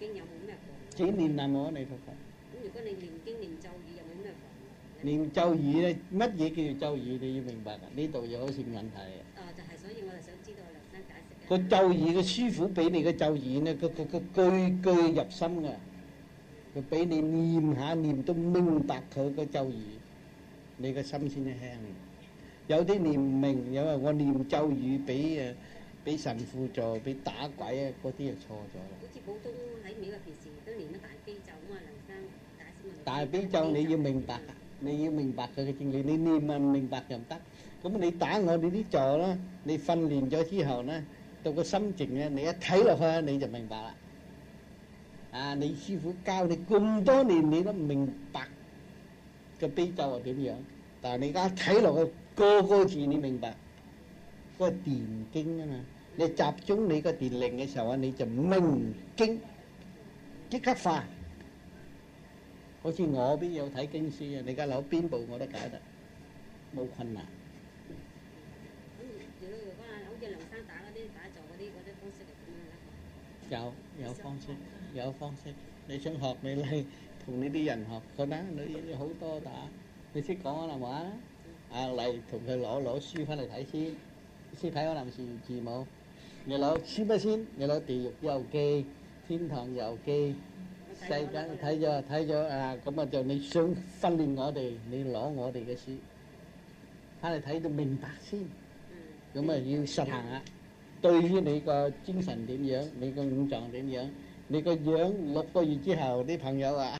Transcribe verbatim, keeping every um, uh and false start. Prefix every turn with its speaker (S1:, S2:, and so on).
S1: 經有冇咩妨礙？
S2: 只念南無阿彌陀佛。
S1: 咁如果你念經念咒語有冇咩妨礙？
S2: 念咒語咧，乜嘢叫做咒語？你要明白啊！呢度有好似問題啊！
S1: 啊，就係所以我就想知道梁生解釋嘅。
S2: 個咒語嘅師傅俾你嘅咒語咧，個個個句句入心嘅，佢俾你念下念都明白佢個咒語，你個心先輕。有啲念唔明，有話我念咒語俾誒俾神輔助，俾打鬼啊，嗰啲就錯咗啦。
S1: 好似普通喺廟入邊時都念咗大悲咒咁啊，梁生解釋問。
S2: 大悲咒你要明白，你要明白佢嘅正理，你念啊唔明白就唔得。咁你打我哋啲咒啦，你訓練咗之後咧，到個心靜咧，你一睇落去你就明白啦。啊，你師傅教你咁多年，你都唔明白個悲咒係點樣，但係你而家睇落去個個字你明白，嗰個電經啊嘛，你集中你個電靈嘅時候啊，你就明經即刻化。好似我邊有睇經書啊，你而家攞邊部我都解得，冇困難。
S1: 咁如果如果啊，好似梁生打嗰啲打坐嗰啲嗰啲方式係點樣咧？
S2: 有有方式，有方式。你想學你嚟同呢啲人學，覺得你好多打，你識講可能話啦。啊嚟同佢攞攞書翻嚟睇先，先睇可能是字母。你攞先不先？你攞《地獄遊記》《天堂遊記》。世界睇咗睇咗啊，咁啊就你想訓練我哋，你攞我哋嘅書翻嚟睇到明白先，咁啊要實行啊。對於你個精神點樣，你個五臟點樣，你個樣六個月之後啲朋友啊。